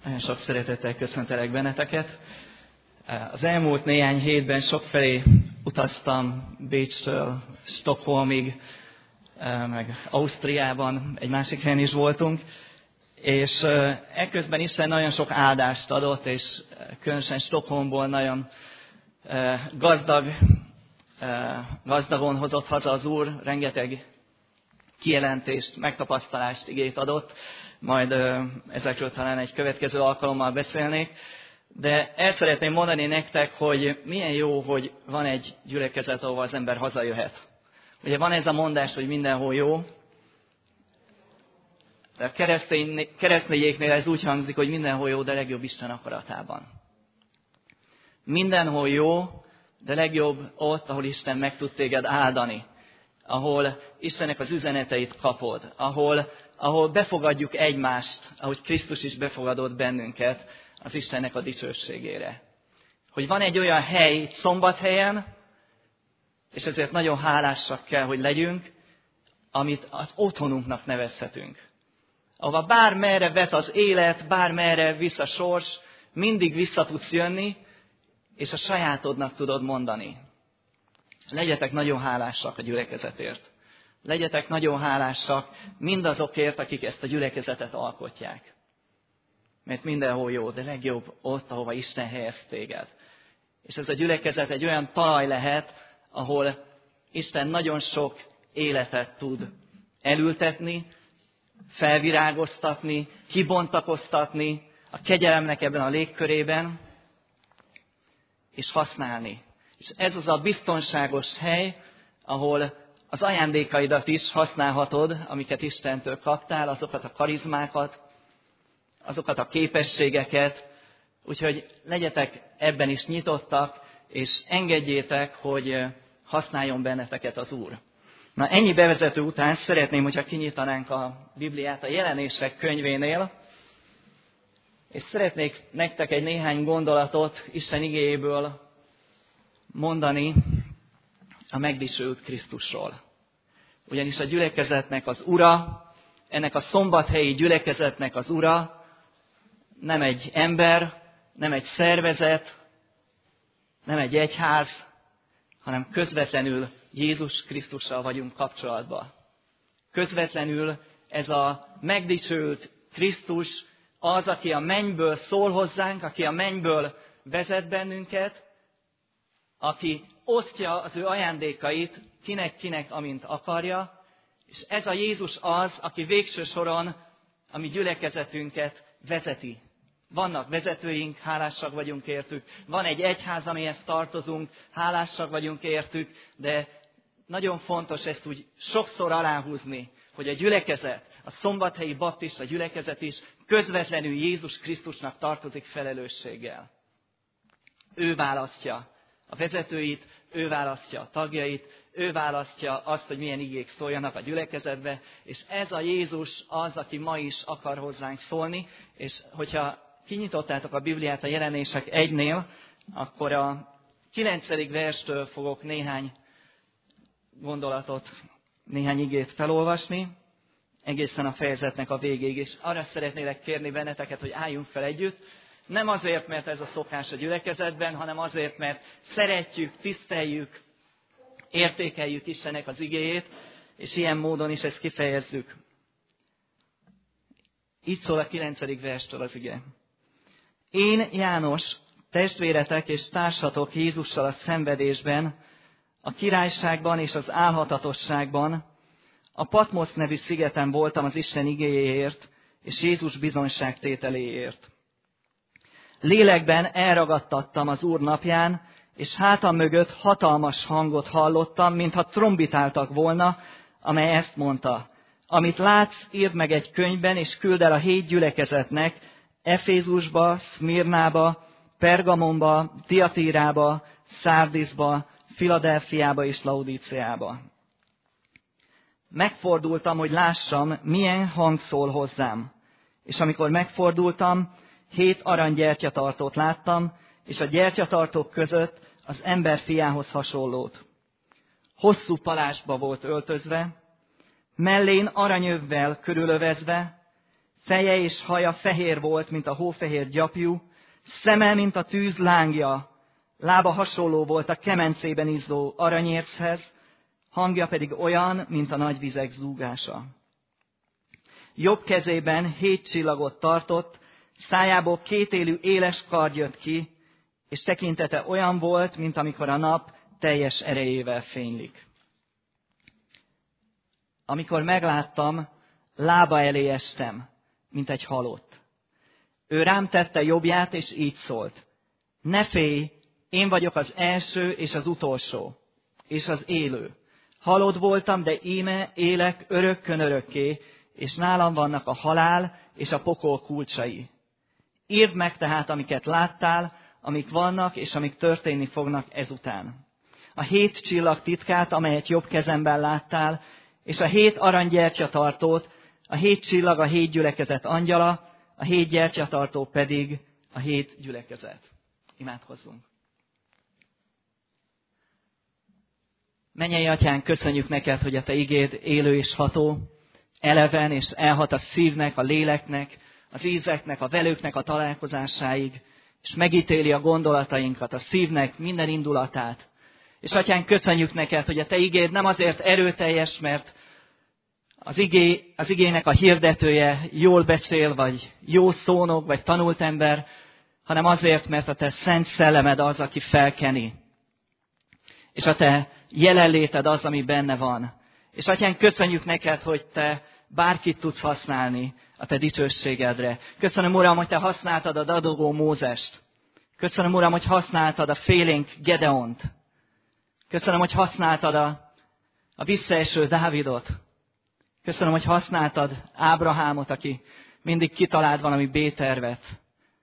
Nagyon sok szeretettel köszöntelek benneteket. Az elmúlt néhány hétben sokfelé utaztam Bécstől Stockholmig, meg Ausztriában, egy másik helyen is voltunk, és ekközben Isten nagyon sok áldást adott, és különösen Stockholmból nagyon gazdagon hozott haza az Úr, rengeteg kijelentést, megtapasztalást, igét adott, majd ezekről talán egy következő alkalommal beszélnék. De el szeretném mondani nektek, hogy milyen jó, hogy van egy gyülekezet, ahol az ember hazajöhet. Ugye van ez a mondás, hogy mindenhol jó, de a keresztényeknél ez úgy hangzik, hogy mindenhol jó, de legjobb Isten akaratában. Mindenhol jó, de legjobb ott, ahol Isten meg tud téged áldani. Ahol Istennek az üzeneteit kapod, ahol befogadjuk egymást, ahogy Krisztus is befogadott bennünket az Istennek a dicsőségére. Hogy van egy olyan hely, szombathelyen, és ezért nagyon hálásak kell, hogy legyünk, amit az otthonunknak nevezhetünk. Ahova bármerre vet az élet, bármerre visz a sors, mindig vissza tudsz jönni, és a sajátodnak tudod mondani. Legyetek nagyon hálásak a gyülekezetért. Legyetek nagyon hálásak mindazokért, akik ezt a gyülekezetet alkotják. Mert mindenhol jó, de legjobb ott, ahova Isten helyez téged. És ez a gyülekezet egy olyan talaj lehet, ahol Isten nagyon sok életet tud elültetni, felvirágoztatni, kibontakoztatni a kegyelemnek ebben a légkörében, és használni. És ez az a biztonságos hely, ahol az ajándékaidat is használhatod, amiket Istentől kaptál, azokat a karizmákat, azokat a képességeket. Úgyhogy legyetek ebben is nyitottak, és engedjétek, hogy használjon benneteket az Úr. Na, ennyi bevezető után szeretném, hogyha kinyitanánk a Bibliát a Jelenések könyvénél, és szeretnék nektek egy néhány gondolatot Isten igéjéből mondani a megdicsőült Krisztusról. Ugyanis a gyülekezetnek az ura, ennek a szombathelyi gyülekezetnek az ura nem egy ember, nem egy szervezet, nem egy egyház, hanem közvetlenül Jézus Krisztussal vagyunk kapcsolatban. Közvetlenül ez a megdicsőült Krisztus az, aki a mennyből szól hozzánk, aki a mennyből vezet bennünket, aki osztja az ő ajándékait kinek, amint akarja, és ez a Jézus az, aki végső soron a mi gyülekezetünket vezeti. Vannak vezetőink, hálásak vagyunk értük, van egy egyház, amihez tartozunk, hálásak vagyunk értük, de nagyon fontos ezt úgy sokszor aláhúzni, hogy a gyülekezet, a szombathelyi baptista gyülekezet is közvetlenül Jézus Krisztusnak tartozik felelősséggel. Ő választja a vezetőit, ő választja a tagjait, ő választja azt, hogy milyen igék szóljanak a gyülekezetbe, és ez a Jézus az, aki ma is akar hozzánk szólni, és hogyha kinyitottátok a Bibliát a Jelenések 1-nél, akkor a 9. verstől fogok néhány gondolatot, néhány igét felolvasni, egészen a fejezetnek a végéig, és arra szeretnélek kérni benneteket, hogy álljunk fel együtt, nem azért, mert ez a szokás a gyülekezetben, hanem azért, mert szeretjük, tiszteljük, értékeljük Istennek az igéjét, és ilyen módon is ezt kifejezzük. Így szól a 9. verstől az ige. Én, János, testvéretek és társatok Jézussal a szenvedésben, a királyságban és az álhatatosságban, a Patmosz nevű szigeten voltam az Isten igéjéért és Jézus bizonyságtételéért. Lélekben elragadtattam az Úr napján, és hátam mögött hatalmas hangot hallottam, mintha trombitáltak volna, amely ezt mondta: amit látsz, írd meg egy könyvben, és küld el a 7 gyülekezetnek, Efézusba, Szmirnába, Pergamonba, Tiatírába, Szárdiszba, Filadelfiába és Laudíceába. Megfordultam, hogy lássam, milyen hang szól hozzám. És amikor megfordultam, 7 aranygyertyatartót láttam, és a gyertyatartók között az ember fiához hasonlót. Hosszú palásba volt öltözve, mellén aranyövvel körülövezve, Feje és haja fehér volt, mint a hófehér gyapjú, szeme, mint a tűz lángja, lába hasonló volt a kemencében izzó aranyérchez, hangja pedig olyan, mint a nagy vizek zúgása. Jobb kezében 7 csillagot tartott, szájából 2 élő éles kard jött ki, és tekintete olyan volt, mint amikor a nap teljes erejével fénylik. Amikor megláttam, lába elé estem, mint egy halott. Ő rám tette jobbját, és így szólt: ne félj, én vagyok az első és az utolsó, és az élő. Halott voltam, de íme élek örökkön örökké, és nálam vannak a halál és a pokol kulcsai. Írd meg tehát, amiket láttál, amik vannak, és amik történni fognak ezután. A 7 csillag titkát, amelyet jobb kezemben láttál, és a 7 aranygyertyatartót, a 7 csillag a 7 gyülekezet angyala, a 7 gyertyatartó pedig a 7 gyülekezet. Imádkozzunk. Mennyei Atyánk, köszönjük neked, hogy a te igéd élő és ható, eleven és elhat a szívnek, a léleknek, az ízeknek, a velőknek a találkozásáig, és megítéli a gondolatainkat, a szívnek minden indulatát. És Atyánk, köszönjük neked, hogy a te igéd nem azért erőteljes, mert az igének a hirdetője jól beszél, vagy jó szónok, vagy tanult ember, hanem azért, mert a te szent szellemed az, aki felkeni. És a te jelenléted az, ami benne van. És Atyánk, köszönjük neked, hogy te bárkit tudsz használni a te dicsőségedre. Köszönöm, Uram, hogy te használtad a dadogó Mózest. Köszönöm, Uram, hogy használtad a félénk Gedeont. Köszönöm, hogy használtad a visszaeső Dávidot. Köszönöm, hogy használtad Ábrahámot, aki mindig kitalált valami B-tervet.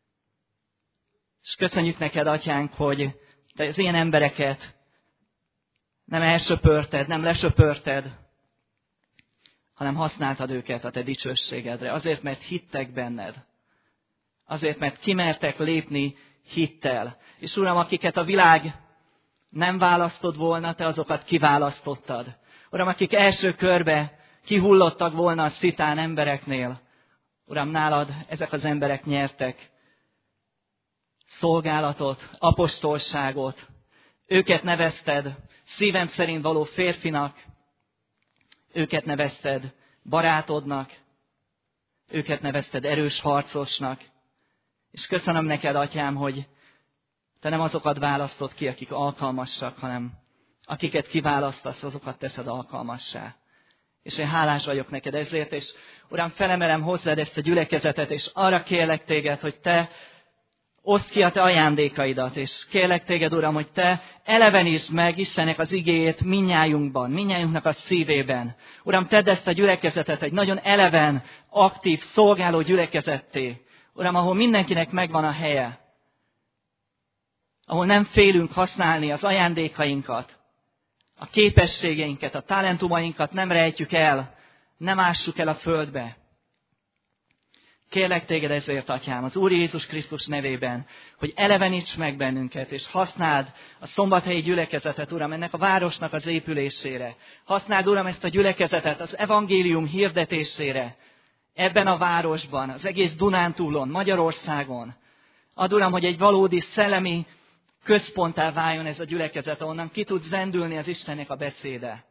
És köszönjük neked, Atyánk, hogy te az ilyen embereket nem elsöpörted, nem lesöpörted, hanem használtad őket a te dicsőségedre. Azért, mert hittek benned. Azért, mert kimertek lépni hittel. És Uram, akiket a világ nem választott volna, te azokat kiválasztottad. Uram, akik első körbe kihullottak volna a szitán embereknél, Uram, nálad ezek az emberek nyertek szolgálatot, apostolságot. Őket nevezted szívem szerint való férfinak, őket nevezted barátodnak, őket nevezted erős harcosnak. És köszönöm neked, Atyám, hogy te nem azokat választod ki, akik alkalmasak, hanem akiket kiválasztasz, azokat teszed alkalmassá. És én hálás vagyok neked ezért, és Uram, felemelem hozzád ezt a gyülekezetet, és arra kérlek téged, hogy te oszd ki a te ajándékaidat, és kérlek téged, Uram, hogy te elevenítsd meg Istennek az igéjét mindnyájunkban, mindnyájunknak a szívében. Uram, tedd ezt a gyülekezetet egy nagyon eleven, aktív, szolgáló gyülekezetté. Uram, ahol mindenkinek megvan a helye, ahol nem félünk használni az ajándékainkat, a képességeinket, a talentumainkat nem rejtjük el, nem ássuk el a földbe. Kérlek téged ezért, Atyám, az Úr Jézus Krisztus nevében, hogy eleveníts meg bennünket, és használd a szombathelyi gyülekezetet, Uram, ennek a városnak az épülésére. Használd, Uram, ezt a gyülekezetet az evangélium hirdetésére, ebben a városban, az egész Dunántúlon, Magyarországon. Add, Uram, hogy egy valódi szellemi központtá váljon ez a gyülekezet, ahonnan ki tud zendülni az Istennek a beszéde.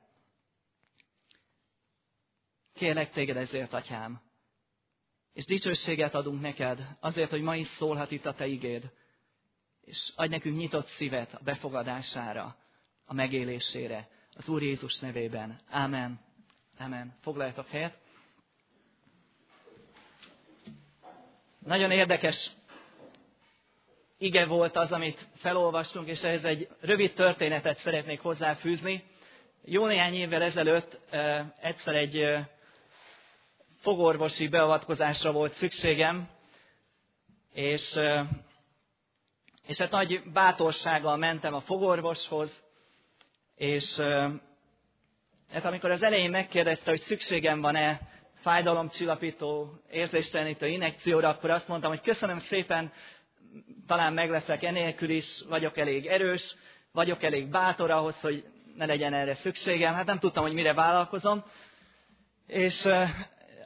Kérlek téged ezért, Atyám. És dicsőséget adunk neked azért, hogy ma is szólhat itt a te igéd. És adj nekünk nyitott szívet a befogadására, a megélésére. Az Úr Jézus nevében. Ámen. Ámen. Foglaljatok helyet. Nagyon érdekes ige volt az, amit felolvastunk, és ehhez egy rövid történetet szeretnék hozzáfűzni. Jó néhány évvel ezelőtt egyszer egy fogorvosi beavatkozásra volt szükségem, és hát nagy bátorsággal mentem a fogorvoshoz, és hát amikor az elején megkérdezte, hogy szükségem van-e fájdalomcsillapító, érzéstelenítő injekcióra, akkor azt mondtam, hogy köszönöm szépen, talán meg leszek enélkül is, vagyok elég erős, vagyok elég bátor ahhoz, hogy ne legyen erre szükségem. Hát nem tudtam, hogy mire vállalkozom. És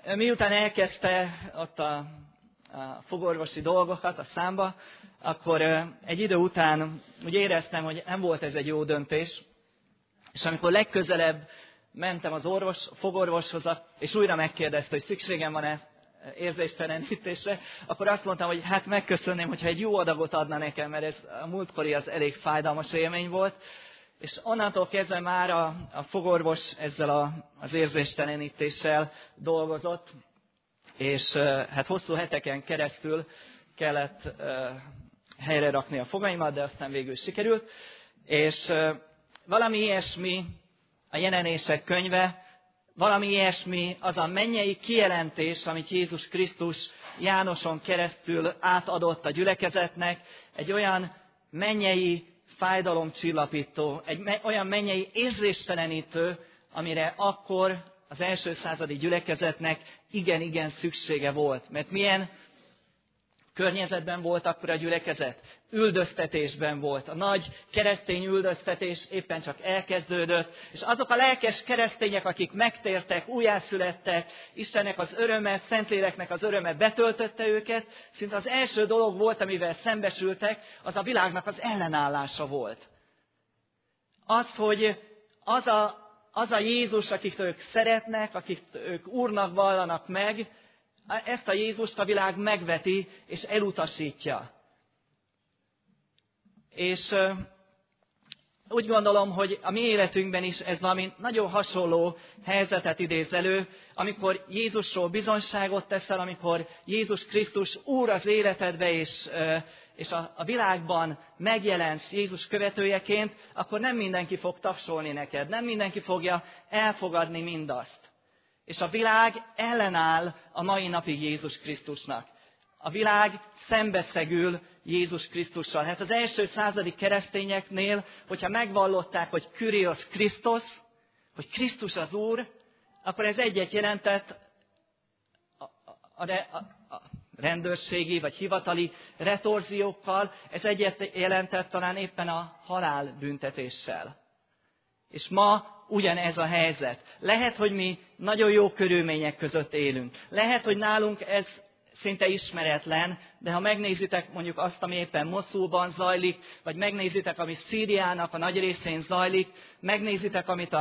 miután elkezdte ott a fogorvosi dolgokat a számba, akkor egy idő után úgy éreztem, hogy nem volt ez egy jó döntés, és amikor legközelebb mentem az fogorvoshoz, és újra megkérdezte, hogy szükségem van-e érzéstelenítésre, akkor azt mondtam, hogy hát megköszönném, hogyha egy jó adagot adna nekem, mert ez a múltkori az elég fájdalmas élmény volt. És onnantól kezdve már a fogorvos ezzel az érzéstelenítéssel dolgozott, és hát hosszú heteken keresztül kellett helyre rakni a fogaimat, de aztán végül sikerült. És valami ilyesmi a Jelenések könyve, valami ilyesmi az a mennyei kijelentés, amit Jézus Krisztus Jánoson keresztül átadott a gyülekezetnek, egy olyan mennyei fájdalomcsillapító, egy olyan mennyei érzéstelenítő, amire akkor az első századi gyülekezetnek igen szüksége volt. Mert milyen környezetben volt akkor a gyülekezet? Üldöztetésben volt. A nagy keresztény üldöztetés éppen csak elkezdődött, és azok a lelkes keresztények, akik megtértek, újjászülettek, Istennek az öröme, Szentléleknek az öröme betöltötte őket, szinte az első dolog volt, amivel szembesültek, az a világnak az ellenállása volt. Az, hogy az a Jézus, akit ők szeretnek, akit ők úrnak vallanak meg, ezt a Jézust a világ megveti és elutasítja. És úgy gondolom, hogy a mi életünkben is ez valami nagyon hasonló helyzetet idéz elő, amikor Jézusról bizonyságot teszel, amikor Jézus Krisztus Úr az életedbe, és a világban megjelensz Jézus követőjeként, akkor nem mindenki fog tapsolni neked, nem mindenki fogja elfogadni mindazt. És a világ ellenáll a mai napig Jézus Krisztusnak. A világ szembeszegül Jézus Krisztussal. Hát az első századi keresztényeknél, hogyha megvallották, hogy Kyrios Krisztus, hogy Krisztus az Úr, akkor ez egyet jelentett a rendőrségi vagy hivatali retorziókkal, ez egyet jelentett talán éppen a halálbüntetéssel. És ma ugyanez a helyzet. Lehet, hogy mi nagyon jó körülmények között élünk. Lehet, hogy nálunk ez szinte ismeretlen, de ha megnézitek mondjuk azt, ami éppen Moszulban zajlik, vagy megnézitek, ami Szíriának a nagy részén zajlik, megnézitek, amit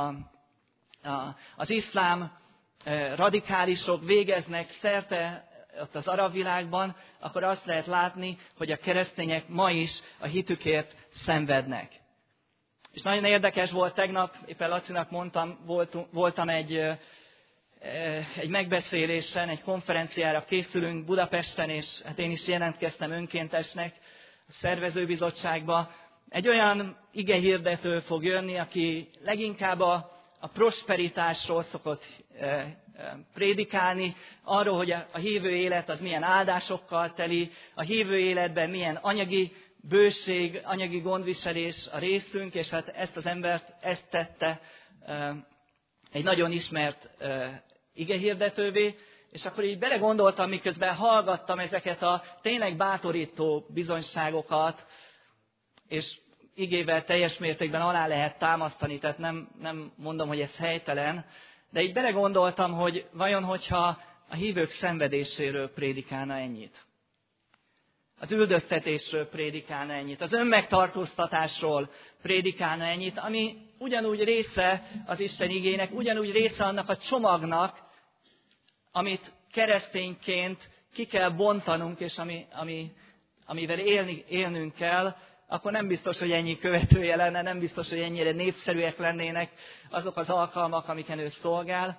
az iszlám radikálisok végeznek szerte ott az arab világban, akkor azt lehet látni, hogy a keresztények ma is a hitükért szenvednek. És nagyon érdekes volt tegnap, éppen Lacinak mondtam, voltam egy megbeszélésen, egy konferenciára készülünk Budapesten, és hát én is jelentkeztem önkéntesnek a szervezőbizottságba. Egy olyan igehirdető fog jönni, aki leginkább a prosperitásról szokott prédikálni, arról, hogy a hívő élet az milyen áldásokkal teli, a hívő életben milyen anyagi bőség, anyagi gondviselés a részünk, és hát ezt az embert ezt tette egy nagyon ismert igehirdetővé, és akkor így belegondoltam, miközben hallgattam ezeket a tényleg bátorító bizonyságokat, és igével teljes mértékben alá lehet támasztani, tehát nem mondom, hogy ez helytelen, de így belegondoltam, hogy vajon, hogyha a hívők szenvedéséről prédikálna ennyit, az üldöztetésről prédikálna ennyit, az önmegtartóztatásról prédikálna ennyit, ami ugyanúgy része az Isten igének, ugyanúgy része annak a csomagnak, amit keresztényként ki kell bontanunk, és amivel élnünk kell, akkor nem biztos, hogy ennyi követője lenne, nem biztos, hogy ennyire népszerűek lennének azok az alkalmak, amiken ő szolgál,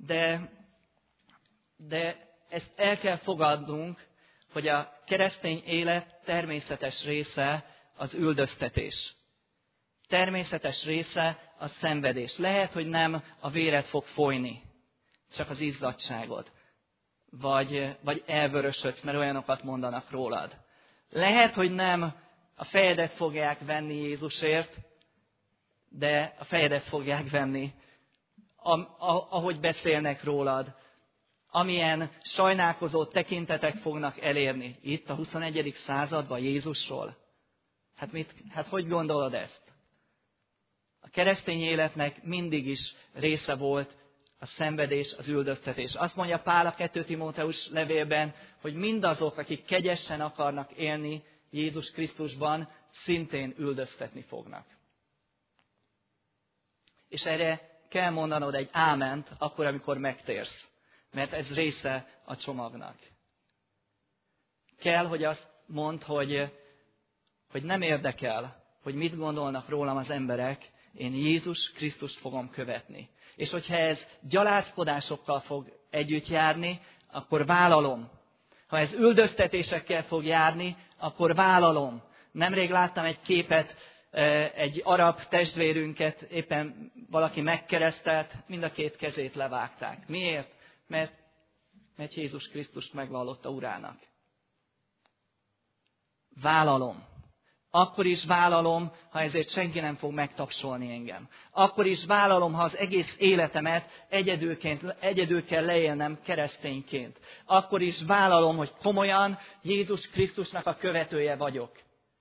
de ezt el kell fogadnunk, hogy a keresztény élet természetes része az üldöztetés. Természetes része a szenvedés. Lehet, hogy nem a véred fog folyni, csak az izzadságod. Vagy elvörösödsz, mert olyanokat mondanak rólad. Lehet, hogy nem a fejedet fogják venni Jézusért, de a fejedet fogják venni, ahogy beszélnek rólad. Amilyen sajnálkozó tekintetek fognak elérni itt a 21. században Jézusról. Hát hogy gondolod ezt? A keresztény életnek mindig is része volt a szenvedés, az üldöztetés. Azt mondja Pál a 2 Timóteus levélben, hogy mindazok, akik kegyesen akarnak élni Jézus Krisztusban, szintén üldöztetni fognak. És erre kell mondanod egy áment, akkor, amikor megtérsz. Mert ez része a csomagnak. Kell, hogy azt mondd, hogy nem érdekel, hogy mit gondolnak rólam az emberek, én Jézus Krisztust fogom követni. És hogyha ez gyalázkodásokkal fog együtt járni, akkor vállalom. Ha ez üldöztetésekkel fog járni, akkor vállalom. Nemrég láttam egy képet, egy arab testvérünket, éppen valaki megkeresztelt, mind a 2 kezét levágták. Miért? Mert Jézus Krisztust megvallotta urának. Vállalom. Akkor is vállalom, ha ezért senki nem fog megtapsolni engem. Akkor is vállalom, ha az egész életemet egyedül kell leélnem keresztényként. Akkor is vállalom, hogy komolyan Jézus Krisztusnak a követője vagyok.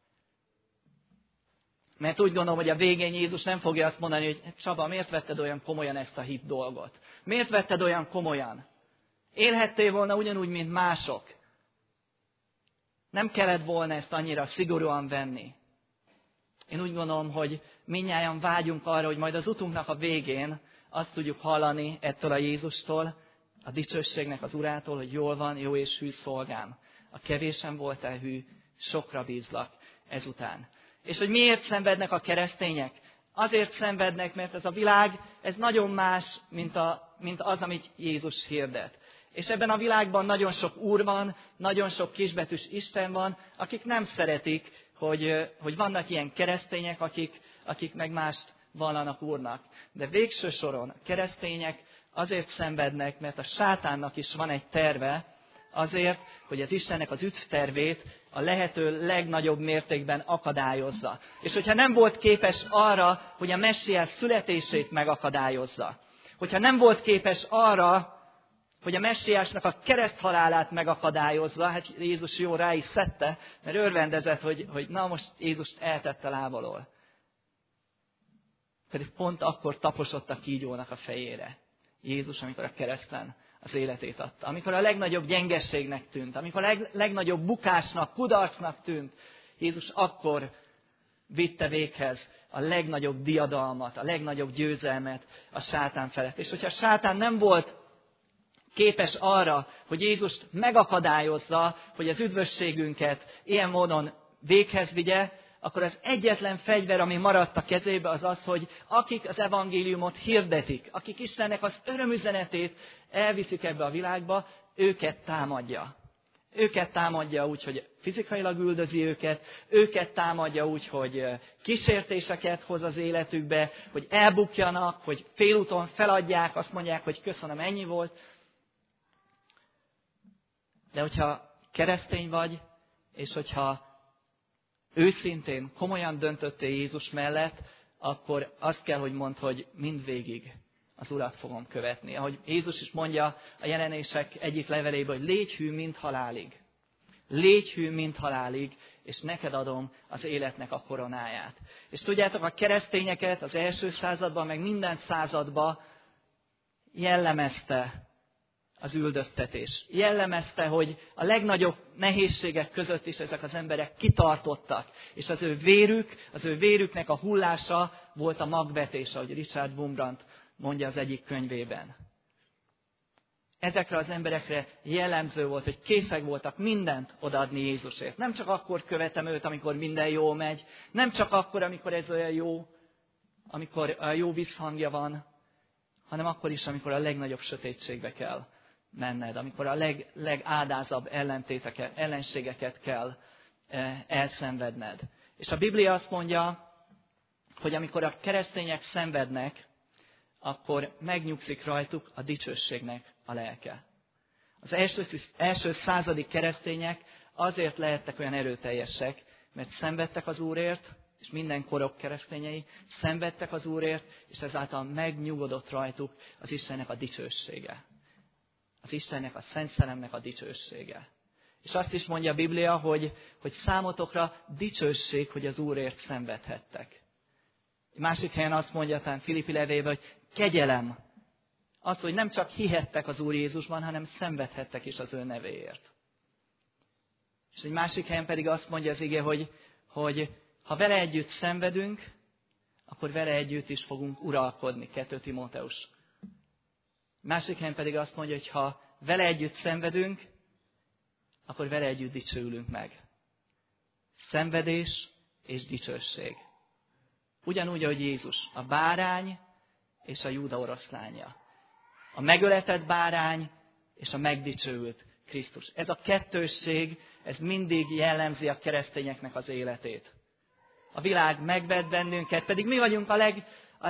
Mert úgy gondolom, hogy a végén Jézus nem fogja azt mondani, hogy Csaba, miért vetted olyan komolyan ezt a hit dolgot? Miért vetted olyan komolyan? Élhettél volna ugyanúgy, mint mások. Nem kellett volna ezt annyira szigorúan venni. Én úgy gondolom, hogy mindnyájan vágyunk arra, hogy majd az utunknak a végén azt tudjuk hallani ettől a Jézustól, a dicsőségnek az Urától, hogy jól van, jó és hű szolgám. A kevésen voltál hű, sokra bízlak ezután. És hogy miért szenvednek a keresztények? Azért szenvednek, mert ez a világ, ez nagyon más, mint az, amit Jézus hirdet. És ebben a világban nagyon sok úr van, nagyon sok kisbetűs Isten van, akik nem szeretik, hogy vannak ilyen keresztények, akik meg mást vallanak úrnak. De végső soron a keresztények azért szenvednek, mert a sátánnak is van egy terve, azért, hogy az Istennek az üdvtervét a lehető legnagyobb mértékben akadályozza. És hogyha nem volt képes arra, hogy a Messiás születését megakadályozza, hogyha nem volt képes arra, hogy a Messiásnak a kereszthalálát megakadályozza, hát Jézus jó rá is szedte, mert örvendezett, hogy na most Jézust eltette lábalól. Pedig pont akkor taposott a kígyónak a fejére. Jézus, amikor a kereszten az életét adta. Amikor a legnagyobb gyengességnek tűnt, amikor a legnagyobb bukásnak, kudarcnak tűnt, Jézus akkor vitte véghez a legnagyobb diadalmat, a legnagyobb győzelmet a sátán felett. És hogyha a sátán nem volt képes arra, hogy Jézust megakadályozza, hogy az üdvösségünket ilyen módon véghez vigye, akkor az egyetlen fegyver, ami maradt a kezébe, az az, hogy akik az evangéliumot hirdetik, akik Istennek az örömüzenetét elviszik ebbe a világba, őket támadja. Őket támadja úgy, hogy fizikailag üldözi őket támadja úgy, hogy kísértéseket hoz az életükbe, hogy elbukjanak, hogy félúton feladják, azt mondják, hogy köszönöm, ennyi volt. De hogyha keresztény vagy, és hogyha őszintén, komolyan döntöttél Jézus mellett, akkor azt kell, hogy mondd, hogy mindvégig az Urat fogom követni. Ahogy Jézus is mondja a Jelenések egyik levelében, hogy légy hű, mint halálig. Légy hű, mint halálig, és neked adom az életnek a koronáját. És tudjátok, a keresztényeket az első században, meg minden században jellemezte az üldöztetés. Jellemezte, hogy a legnagyobb nehézségek között is ezek az emberek kitartottak. És az ő vérüknek a hullása volt a magvetés, ahogy Richard Wurmbrand mondja az egyik könyvében. Ezekre az emberekre jellemző volt, hogy készek voltak mindent odaadni Jézusért. Nem csak akkor követem őt, amikor minden jól megy, nem csak akkor, amikor ez olyan jó, amikor a jó visszhangja van, hanem akkor is, amikor a legnagyobb sötétségbe kell menned, amikor a legádázabb ellenségeket kell elszenvedned. És a Biblia azt mondja, hogy amikor a keresztények szenvednek, akkor megnyugszik rajtuk a dicsőségnek a lelke. Az első századi keresztények azért lehettek olyan erőteljesek, mert szenvedtek az Úrért, és minden korok keresztényei szenvedtek az Úrért, és ezáltal megnyugodott rajtuk az Istennek a dicsősége. Az Istennek, a Szent Szellemnek a dicsősége. És azt is mondja a Biblia, hogy számotokra dicsőség, hogy az Úrért szenvedhettek. Másik helyen azt mondja talán Filippi levélben, hogy kegyelem az, hogy nem csak hihettek az Úr Jézusban, hanem szenvedhettek is az ő nevéért. És egy másik helyen pedig azt mondja az ige, hogy ha vele együtt szenvedünk, akkor vele együtt is fogunk uralkodni, 2 Timóteus. Másik helyen pedig azt mondja, hogy ha vele együtt szenvedünk, akkor vele együtt dicsőülünk meg. Szenvedés és dicsőség. Ugyanúgy, ahogy Jézus, a bárány és a Júda oroszlánja. A megöletett bárány és a megdicsőült Krisztus. Ez a kettősség, ez mindig jellemzi a keresztényeknek az életét. A világ megvett bennünket, pedig mi vagyunk a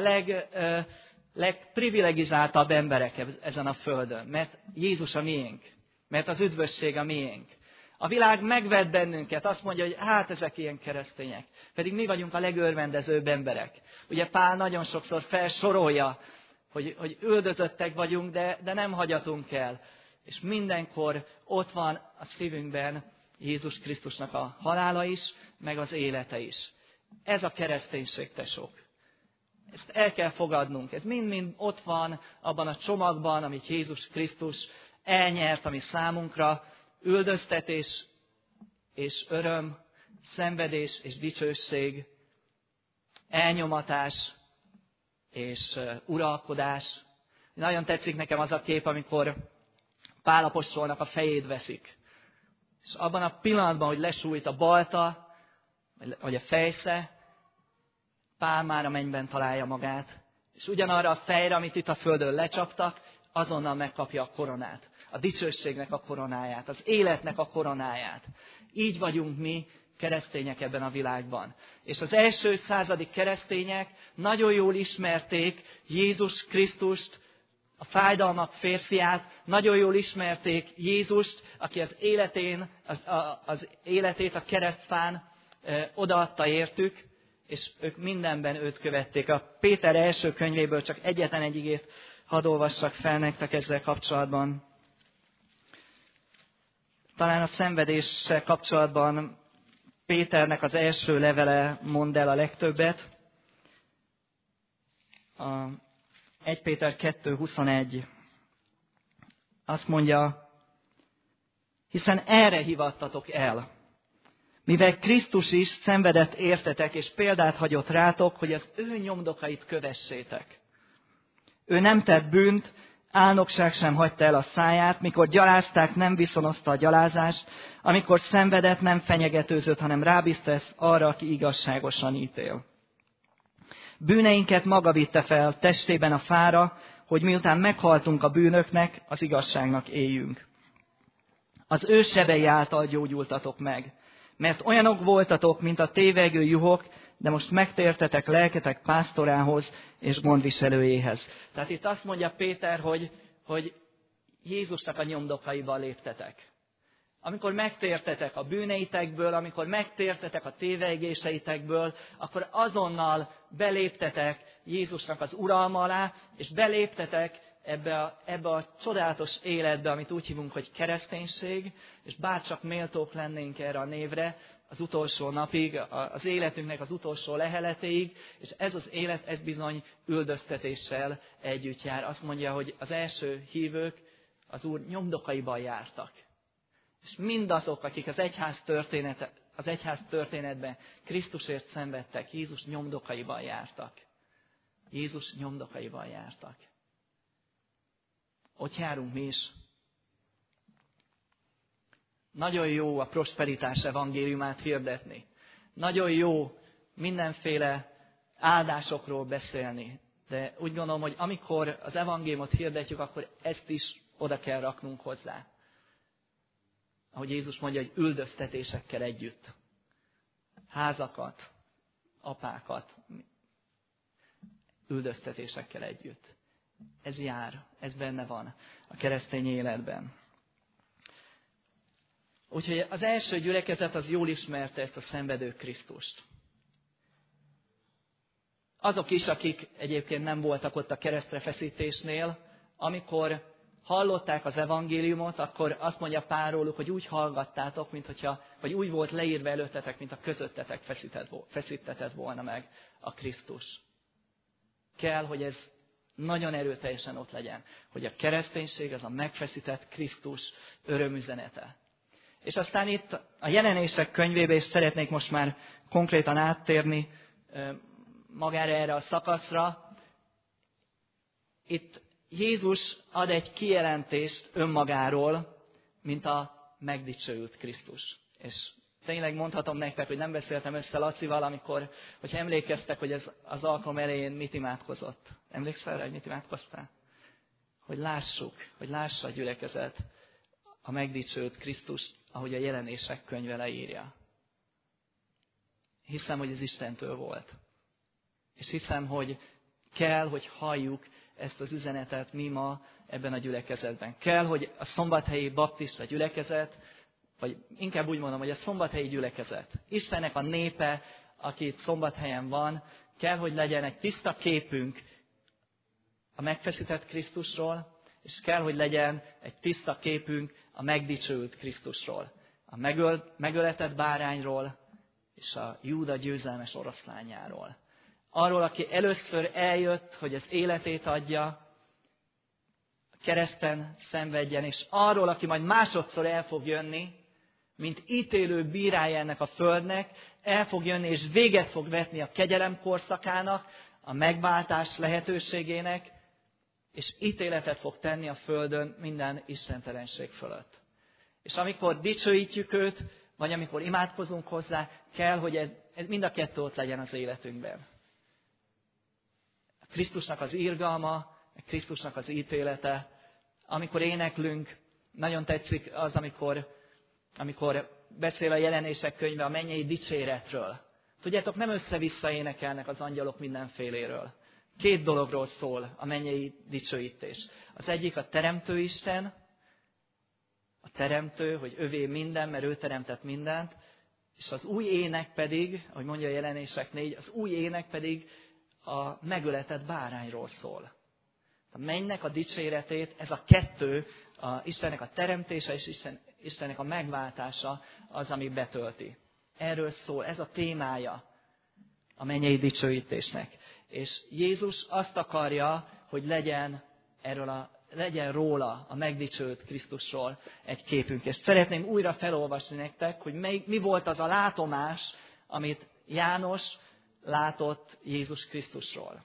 legprivilegizáltabb emberek ezen a földön, mert Jézus a miénk, mert az üdvösség a miénk. A világ megvett bennünket, azt mondja, hogy hát ezek ilyen keresztények, pedig mi vagyunk a legörvendezőbb emberek. Ugye Pál nagyon sokszor felsorolja, hogy üldözöttek vagyunk, de nem hagyatunk el. És mindenkor ott van a szívünkben Jézus Krisztusnak a halála is, meg az élete is. Ez a kereszténység, tesók. Ezt el kell fogadnunk. Ez mind-mind ott van abban a csomagban, amit Jézus Krisztus elnyert, ami számunkra üldöztetés és öröm, szenvedés és dicsőség, elnyomatás és uralkodás. Nagyon tetszik nekem az a kép, amikor Pál apostolnak a fejét veszik. És abban a pillanatban, hogy lesújt a balta, vagy a fejsze, Pál már a mennyben találja magát. És ugyanarra a fejre, amit itt a földön lecsaptak, azonnal megkapja a koronát. A dicsőségnek a koronáját, az életnek a koronáját. Így vagyunk mi keresztények ebben a világban. És az első századi keresztények nagyon jól ismerték Jézus Krisztust, a fájdalmak férfiát, nagyon jól ismerték Jézust, aki az életét a keresztfán odaadta értük, és ők mindenben őt követték. A Péter első könyvéből csak egyetlen egy igét hadd olvassak fel nektek ezzel kapcsolatban. Talán a szenvedéssel kapcsolatban Péternek az első levele mond el a legtöbbet. 1 Péter 2:21 azt mondja, hiszen erre hívattatok el, mivel Krisztus is szenvedett értetek, és példát hagyott rátok, hogy az ő nyomdokait kövessétek. Ő nem tett bűnt, álnokság sem hagyta el a száját, mikor gyalázták, nem viszonozta a gyalázást, amikor szenvedett, nem fenyegetőzött, hanem rábízta ezt arra, aki igazságosan ítél. Bűneinket maga vitte fel testében a fára, hogy miután meghaltunk a bűnöknek, az igazságnak éljünk. Az ő sebei által gyógyultatok meg, mert olyanok voltatok, mint a tévegő juhok, de most megtértetek lelketek pásztorához és gondviselőjéhez. Tehát itt azt mondja Péter, hogy Jézusnak a nyomdokaiba léptetek. Amikor megtértetek a bűneitekből, amikor megtértetek a tévegéseitekből, akkor azonnal beléptetek Jézusnak az uralma alá, és beléptetek ebbe a csodálatos életbe, amit úgy hívunk, hogy kereszténység, és bárcsak méltók lennénk erre a névre, az utolsó napig, az életünknek az utolsó leheletéig, és ez az élet, ez bizony üldöztetéssel együtt jár. Azt mondja, hogy az első hívők az Úr nyomdokaiban jártak. És mindazok, akik az egyház történetben Krisztusért szenvedtek, Jézus nyomdokaiban jártak. Jézus nyomdokaiban jártak. Ott járunk mi is. Nagyon jó a prosperitás evangéliumát hirdetni. Nagyon jó mindenféle áldásokról beszélni. De úgy gondolom, hogy amikor az evangéliumot hirdetjük, akkor ezt is oda kell raknunk hozzá. Ahogy Jézus mondja, hogy üldöztetésekkel együtt. Házakat, apákat, üldöztetésekkel együtt. Ez jár, ez benne van a keresztény életben. Úgyhogy az első gyülekezet az jól ismerte ezt a szenvedő Krisztust. Azok is, akik egyébként nem voltak ott a keresztre feszítésnél, amikor hallották az evangéliumot, akkor azt mondja Pál róluk, hogy úgy hallgattátok, vagy úgy volt leírva előttetek, mint a közöttetek feszítetett volna meg a Krisztus. Kell, hogy ez nagyon erőteljesen ott legyen, hogy a kereszténység az a megfeszített Krisztus örömüzenete. És aztán itt a Jelenések könyvébe is szeretnék most már konkrétan áttérni magára erre a szakaszra. Itt Jézus ad egy kijelentést önmagáról, mint a megdicsőült Krisztus. És tényleg mondhatom nektek, hogy nem beszéltem össze Lacival, amikor, hogyha emlékeztek, hogy ez az alkalom elején mit imádkozott. Emlékszel rá, hogy mit imádkoztál? Hogy lássuk, hogy lássa a gyülekezet a megdicsőült Krisztust, ahogy a Jelenések könyve leírja. Hiszem, hogy ez Istentől volt. És hiszem, hogy kell, hogy halljuk ezt az üzenetet mi ma ebben a gyülekezetben. Kell, hogy a szombathelyi baptista gyülekezet, vagy inkább úgy mondom, hogy a szombathelyi gyülekezet, Istennek a népe, aki itt Szombathelyen van, kell, hogy legyen egy tiszta képünk a megfeszített Krisztusról, és kell, hogy legyen egy tiszta képünk a megdicsőült Krisztusról, a megöletett bárányról, és a Júda győzelmes oroszlányáról. Arról, aki először eljött, hogy az életét adja, a kereszten szenvedjen, és arról, aki majd másodszor el fog jönni, mint ítélő bírája ennek a földnek, el fog jönni, és véget fog vetni a kegyelem korszakának, a megváltás lehetőségének, és ítéletet fog tenni a földön minden istentelenség fölött. És amikor dicsőítjük őt, vagy amikor imádkozunk hozzá, kell, hogy ez mind a kettő ott legyen az életünkben. A Krisztusnak az irgalma, a Krisztusnak az ítélete. Amikor éneklünk, nagyon tetszik az, amikor beszél a Jelenések könyve a mennyei dicséretről. Tudjátok, nem össze-vissza énekelnek az angyalok mindenféléről. 2 dologról szól a mennyei dicsőítés. Az egyik a Teremtő Isten, a Teremtő, hogy övé minden, mert ő teremtett mindent, és az új ének pedig, ahogy mondja a Jelenések 4, az új ének pedig a megöletett bárányról szól. A mennynek a dicséretét, ez a kettő, Istennek a teremtése és Istennek a megváltása az, ami betölti. Erről szól, ez a témája a mennyei dicsőítésnek. És Jézus azt akarja, hogy legyen róla, a megdicsőült Krisztusról egy képünk. És szeretném újra felolvasni nektek, hogy mi volt az a látomás, amit János látott Jézus Krisztusról.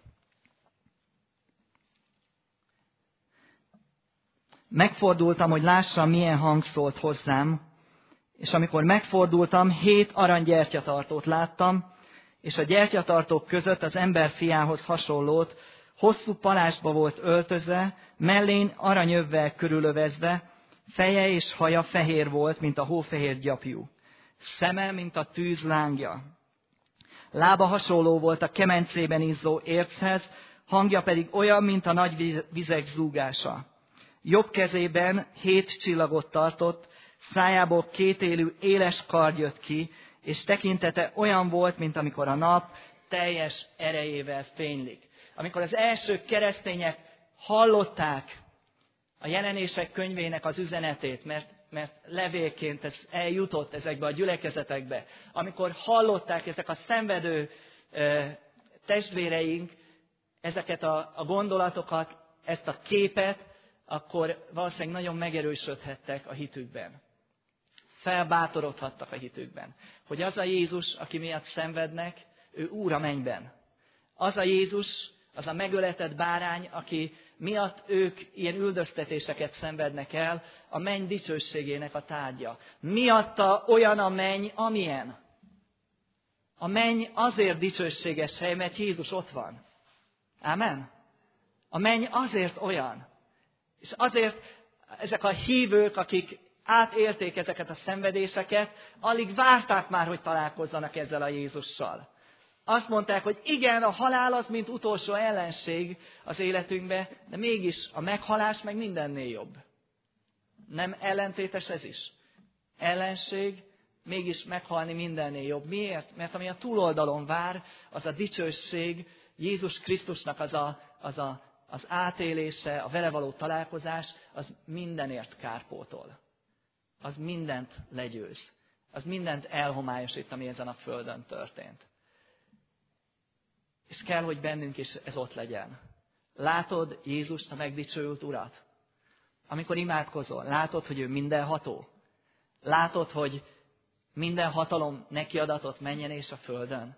Megfordultam, hogy lássam, milyen hang szólt hozzám, és amikor megfordultam, 7 aranygyertyatartót láttam, és a gyertyatartók között az ember fiához hasonlót, hosszú palásba volt öltözve, mellén aranyövvel körülövezve, feje és haja fehér volt, mint a hófehér gyapjú, szeme, mint a tűz lángja. Lába hasonló volt a kemencében izzó érchez, hangja pedig olyan, mint a nagy vizek zúgása. Jobb kezében 7 csillagot tartott, szájából 2 élő éles kard jött ki, és tekintete olyan volt, mint amikor a nap teljes erejével fénylik. Amikor az első keresztények hallották a Jelenések könyvének az üzenetét, mert levélként ez eljutott ezekbe a gyülekezetekbe, amikor hallották ezek a szenvedő testvéreink ezeket a gondolatokat, ezt a képet, akkor valószínűleg nagyon megerősödhettek a hitükben. Felbátorodhattak a hitükben. Hogy az a Jézus, aki miatt szenvednek, ő Úr a mennyben. Az a Jézus, az a megöletett bárány, aki miatt ők ilyen üldöztetéseket szenvednek el, a menny dicsőségének a tárgya. Miatta olyan a menny, amilyen. A menny azért dicsőséges hely, mert Jézus ott van. Ámen? A menny azért olyan. És azért ezek a hívők, akik átélték ezeket a szenvedéseket, alig várták már, hogy találkozzanak ezzel a Jézussal. Azt mondták, hogy igen, a halál az, mint utolsó ellenség az életünkbe, de mégis a meghalás meg mindennél jobb. Nem ellentétes ez is? Ellenség, mégis meghalni mindennél jobb. Miért? Mert ami a túloldalon vár, az a dicsőség, Jézus Krisztusnak az átélése, a vele való találkozás, az mindenért kárpótol. Az mindent legyőz. Az mindent elhomályosít, ami ezen a földön történt. És kell, hogy bennünk is ez ott legyen. Látod Jézust, a megdicsőült Urat? Amikor imádkozol, látod, hogy ő mindenható? Látod, hogy minden hatalom neki adatott mennyen és a földön?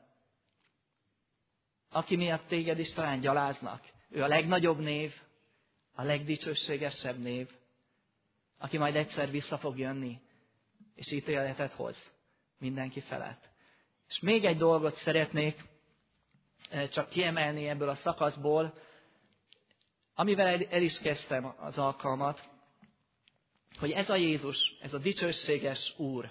Aki miatt téged is talán gyaláznak, ő a legnagyobb név, a legdicsőségesebb név, aki majd egyszer vissza fog jönni, és ítéletet hoz mindenki felett. És még egy dolgot szeretnék csak kiemelni ebből a szakaszból, amivel el is kezdtem az alkalmat, hogy ez a Jézus, ez a dicsőséges Úr,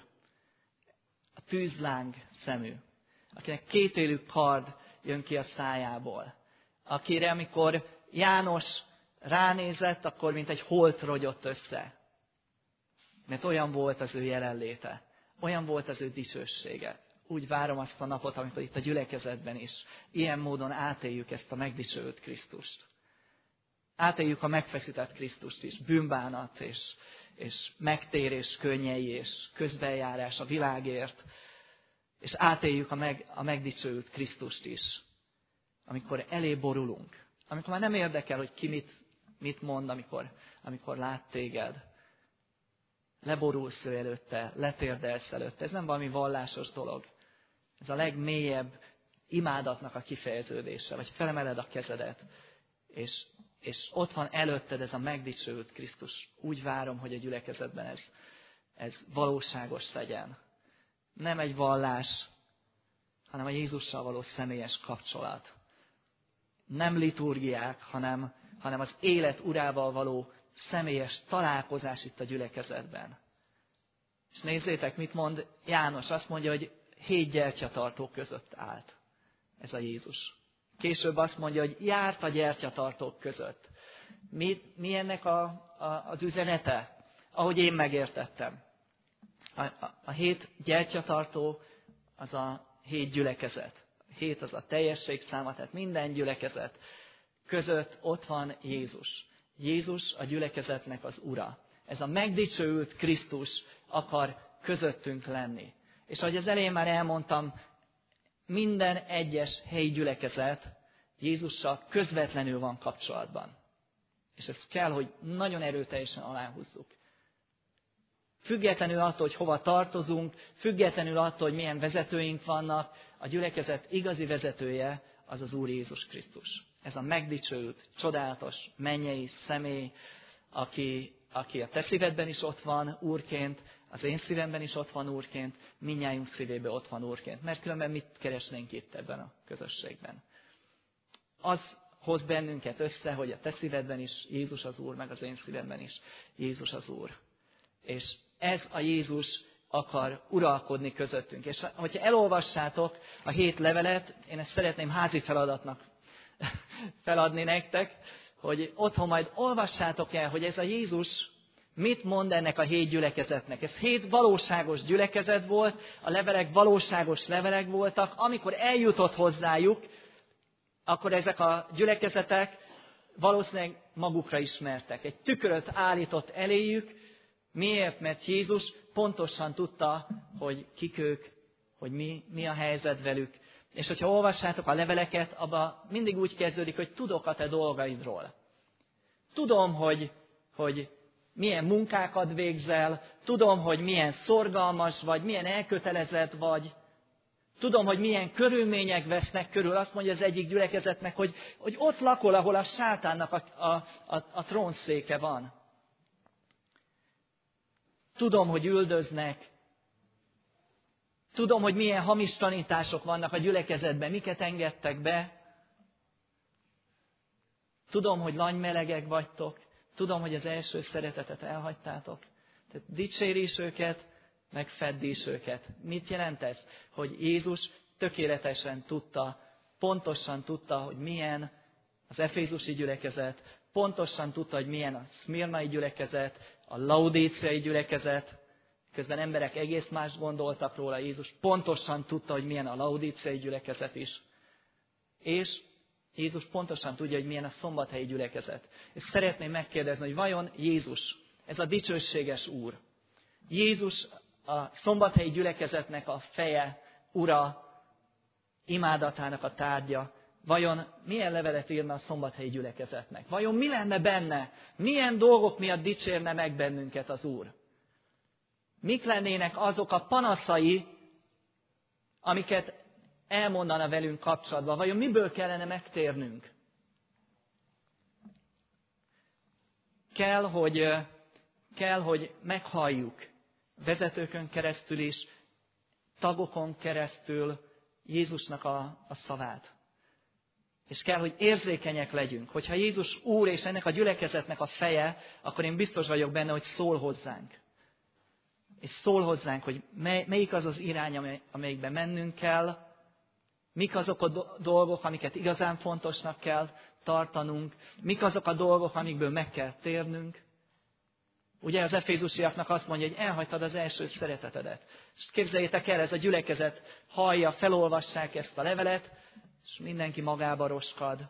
a tűzláng szemű, akinek kétélű kard jön ki a szájából, akire amikor János ránézett, akkor mint egy holt rogyott össze. Mert olyan volt az ő jelenléte, olyan volt az ő dicsősége. Úgy várom azt a napot, amikor itt a gyülekezetben is ilyen módon átéljük ezt a megdicsőült Krisztust. Átéljük a megfeszített Krisztust is, bűnbánat és megtérés könnyei és közbenjárás a világért, és átéljük a megdicsőült Krisztust is, amikor elé borulunk, amikor már nem érdekel, hogy ki mit mond, amikor lát téged. Leborulsz ő előtte, letérdelsz előtte. Ez nem valami vallásos dolog. Ez a legmélyebb imádatnak a kifejeződése, vagy felemeled a kezedet, és ott van előtted ez a megdicsőült Krisztus. Úgy várom, hogy a gyülekezetben ez valóságos legyen. Nem egy vallás, hanem a Jézussal való személyes kapcsolat. Nem liturgiák, hanem az élet urával való személyes találkozás itt a gyülekezetben. És nézzétek, mit mond János. Azt mondja, hogy 7 gyertyatartó között állt ez a Jézus. Később azt mondja, hogy járt a gyertyatartók között. Mi ennek az üzenete? Ahogy én megértettem. A 7 gyertyatartó az a 7 gyülekezet. 7 az a teljesség száma, tehát minden gyülekezet között ott van Jézus. Jézus a gyülekezetnek az ura. Ez a megdicsőült Krisztus akar közöttünk lenni. És ahogy az elején már elmondtam, minden egyes helyi gyülekezet Jézussal közvetlenül van kapcsolatban. És ezt kell, hogy nagyon erőteljesen aláhúzzuk. Függetlenül attól, hogy hova tartozunk, függetlenül attól, hogy milyen vezetőink vannak, a gyülekezet igazi vezetője az az Úr Jézus Krisztus. Ez a megdicsőült, csodálatos, mennyei személy, aki a te szívedben is ott van Úrként, az én szívemben is ott van Úrként, mindnyájunk szívében ott van Úrként. Mert különben mit keresnénk itt ebben a közösségben? Az hoz bennünket össze, hogy a te szívedben is Jézus az Úr, meg az én szívemben is Jézus az Úr. És ez a Jézus akar uralkodni közöttünk. És hogyha elolvassátok a 7 levelet, én ezt szeretném házi feladatnak feladni nektek, hogy otthon majd olvassátok el, hogy ez a Jézus mit mond ennek a 7 gyülekezetnek. Ez 7 valóságos gyülekezet volt, a levelek valóságos levelek voltak. Amikor eljutott hozzájuk, akkor ezek a gyülekezetek valószínűleg magukra ismertek. Egy tükröt állított eléjük. Miért? Mert Jézus pontosan tudta, hogy kik ők, hogy mi a helyzet velük. És hogyha olvassátok a leveleket, abban mindig úgy kezdődik, hogy tudok a te dolgaidról. Tudom, hogy milyen munkákat végzel, tudom, hogy milyen szorgalmas vagy, milyen elkötelezett vagy. Tudom, hogy milyen körülmények vesznek körül. Azt mondja az egyik gyülekezetnek, hogy ott lakol, ahol a sátánnak a trónszéke van. Tudom, hogy üldöznek. Tudom, hogy milyen hamis tanítások vannak a gyülekezetben, miket engedtek be. Tudom, hogy lanymelegek vagytok. Tudom, hogy az első szeretetet elhagytátok. Tehát dicsérés őket, meg feddés őket. Mit jelent ez? Hogy Jézus tökéletesen tudta, pontosan tudta, hogy milyen az efézusi gyülekezet, pontosan tudta, hogy milyen a szmirnai gyülekezet, a laudéciai gyülekezet, közben emberek egész más gondoltak róla, Jézus pontosan tudta, hogy milyen a laudéciai gyülekezet is. És Jézus pontosan tudja, hogy milyen a szombathelyi gyülekezet. És szeretném megkérdezni, hogy vajon Jézus, ez a dicsőséges Úr, Jézus a szombathelyi gyülekezetnek a feje, ura, imádatának a tárgya, vajon milyen levelet írna a szombathelyi gyülekezetnek? Vajon mi lenne benne? Milyen dolgok miatt dicsérne meg bennünket az Úr? Mik lennének azok a panaszai, amiket elmondana velünk kapcsolatban? Vajon miből kellene megtérnünk? Kell, hogy meghalljuk vezetőkön keresztül is, tagokon keresztül Jézusnak a szavát. És kell, hogy érzékenyek legyünk. Hogyha Jézus Úr és ennek a gyülekezetnek a feje, akkor én biztos vagyok benne, hogy szól hozzánk. És szól hozzánk, hogy melyik az az irány, amelyikben mennünk kell, mik azok a dolgok, amiket igazán fontosnak kell tartanunk, mik azok a dolgok, amikből meg kell térnünk. Ugye az efézusiaknak azt mondja, hogy elhagytad az első szeretetedet. És képzeljétek el, ez a gyülekezet hallja, felolvassák ezt a levelet, és mindenki magába roskad.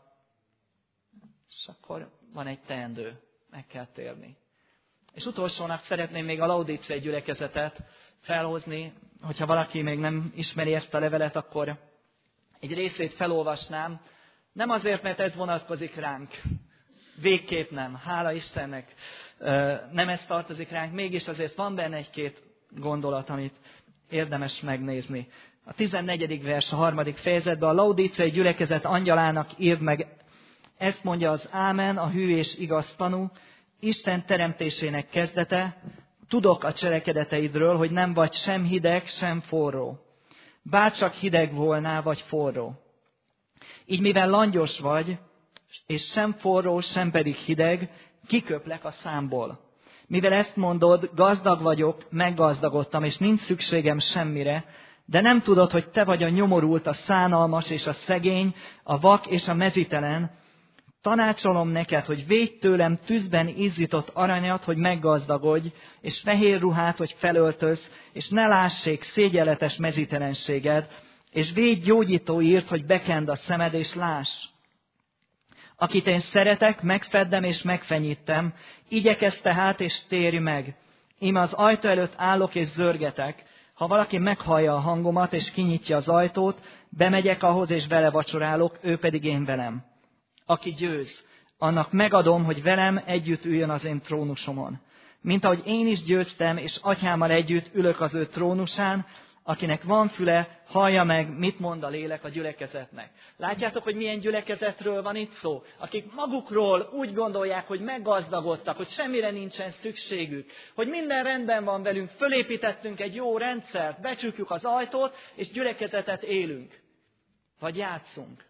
És akkor van egy teendő, meg kell térni. És utolsónak szeretném még a Laodicei gyülekezetet felhozni, hogyha valaki még nem ismeri ezt a levelet, akkor egy részét felolvasnám. Nem azért, mert ez vonatkozik ránk. Végképp nem. Hála Istennek nem ez tartozik ránk. Mégis azért van benne egy-két gondolat, amit érdemes megnézni. A 14. vers a 3. fejezetben a Laodicei gyülekezet angyalának írd meg. Ezt mondja az Ámen, a hű és igaz tanú, Isten teremtésének kezdete. Tudok a cselekedeteidről, hogy nem vagy sem hideg, sem forró. Bárcsak hideg volnál, vagy forró. Így mivel langyos vagy, és sem forró, sem pedig hideg, kiköplek a számból. Mivel ezt mondod, gazdag vagyok, meggazdagodtam, és nincs szükségem semmire, de nem tudod, hogy te vagy a nyomorult, a szánalmas és a szegény, a vak és a mezitelen. Tanácsolom neked, hogy védj tőlem tűzben izzított aranyat, hogy meggazdagodj, és fehér ruhát, hogy felöltöz, és ne lássék szégyenletes mezitelenséged, és védj gyógyítóírt, hogy bekend a szemed, és láss. Akit én szeretek, megfeddem és megfenyítem, igyekezz tehát és térj meg. Íme az ajtó előtt állok és zörgetek. Ha valaki meghallja a hangomat és kinyitja az ajtót, bemegyek ahhoz és vele vacsorálok, ő pedig én velem. Aki győz, annak megadom, hogy velem együtt üljön az én trónusomon. Mint ahogy én is győztem, és atyámmal együtt ülök az ő trónusán, akinek van füle, hallja meg, mit mond a lélek a gyülekezetnek. Látjátok, hogy milyen gyülekezetről van itt szó? Akik magukról úgy gondolják, hogy meggazdagodtak, hogy semmire nincsen szükségük, hogy minden rendben van velünk, fölépítettünk egy jó rendszert, becsukjuk az ajtót, és gyülekezetet élünk. Vagy játszunk.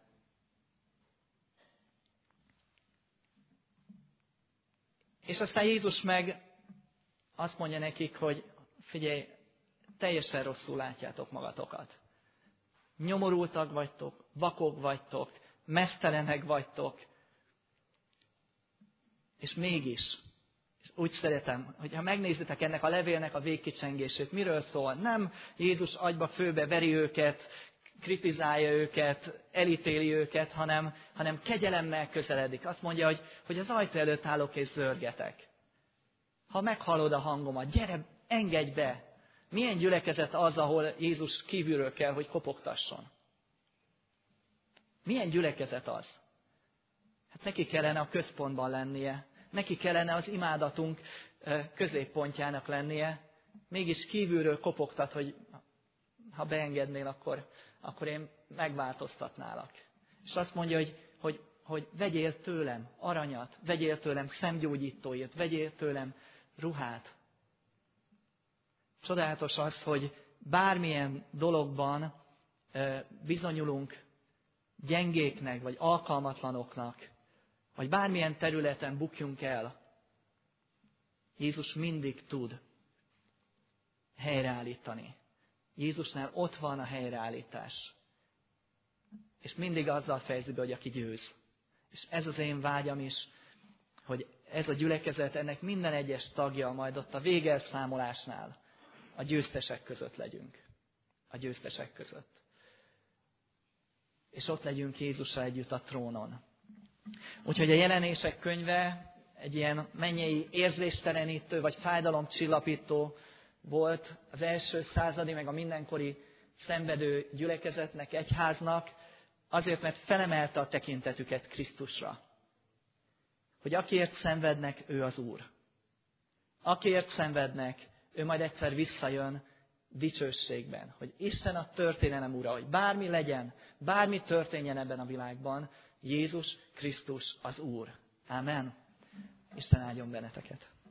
És aztán Jézus meg azt mondja nekik, hogy figyelj, teljesen rosszul látjátok magatokat. Nyomorultak vagytok, vakok vagytok, meztelenek vagytok. És mégis, és úgy szeretem, hogyha megnézitek ennek a levélnek a végkicsengését, miről szól? Nem Jézus agyba főbe veri őket, kritizálja őket, elítéli őket, hanem kegyelemmel közeledik. Azt mondja, hogy az ajtó előtt állok és zörgetek. Ha meghallod a hangomat, gyere, engedj be! Milyen gyülekezet az, ahol Jézus kívülről kell, hogy kopogtasson? Milyen gyülekezet az? Hát neki kellene a központban lennie. Neki kellene az imádatunk középpontjának lennie. Mégis kívülről kopogtat, hogy ha beengednél, akkor én megváltoztatnálak. És azt mondja, hogy vegyél tőlem aranyat, vegyél tőlem szemgyógyítóért, vegyél tőlem ruhát. Csodálatos az, hogy bármilyen dologban bizonyulunk gyengéknek, vagy alkalmatlanoknak, vagy bármilyen területen bukjunk el, Jézus mindig tud helyreállítani. Jézusnál ott van a helyreállítás. És mindig azzal fejezi be, hogy aki győz. És ez az én vágyam is, hogy ez a gyülekezet, ennek minden egyes tagja majd ott a végelszámolásnál a győztesek között legyünk. A győztesek között. És ott legyünk Jézussal együtt a trónon. Úgyhogy a Jelenések könyve egy ilyen mennyei érzéstelenítő, vagy fájdalomcsillapító volt az első századi, meg a mindenkori szenvedő gyülekezetnek, egyháznak, Azért, mert felemelte a tekintetüket Krisztusra. Hogy akiért szenvednek, ő az Úr. Akiért szenvednek, ő majd egyszer visszajön dicsőségben. Hogy Isten a történelem ura, hogy bármi legyen, bármi történjen ebben a világban, Jézus Krisztus az Úr. Ámen. Isten áldjon benneteket.